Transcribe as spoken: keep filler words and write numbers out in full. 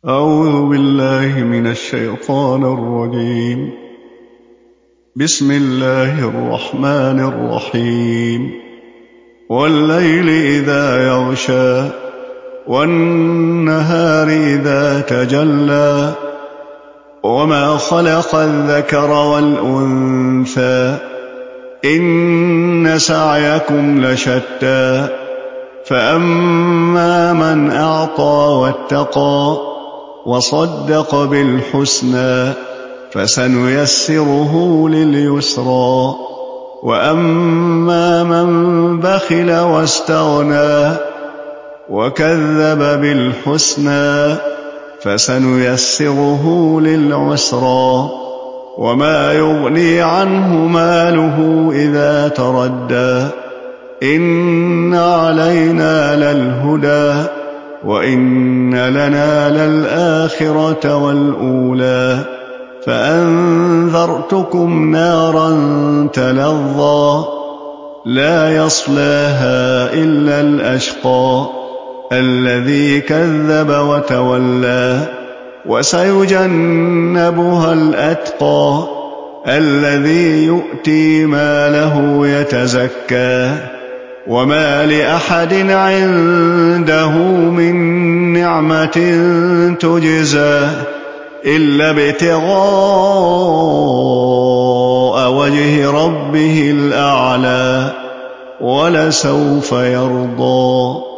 أعوذ بالله من الشيطان الرجيم. بسم الله الرحمن الرحيم. والليل إذا يغشى والنهار إذا تجلى وما خلق الذكر والأنثى إن سعيكم لشتى فأما من أعطى واتقى وصدق بالحسنى فسنيسره لليسرى وأما من بخل واستغنى وكذب بالحسنى فسنيسره للعسرى وما يغني عنه ماله إذا تردى إن علينا للهدى وإن لنا للآخرة والأولى فأنذرتكم نارا تلظى لا يصلاها إلا الأشقى الذي كذب وتولى وسيجنبها الأتقى الذي يؤتي ماله يتزكى وما لأحد عنده من نعمة تجزى إلا ابتغاء وجه ربه الأعلى ولسوف يرضى.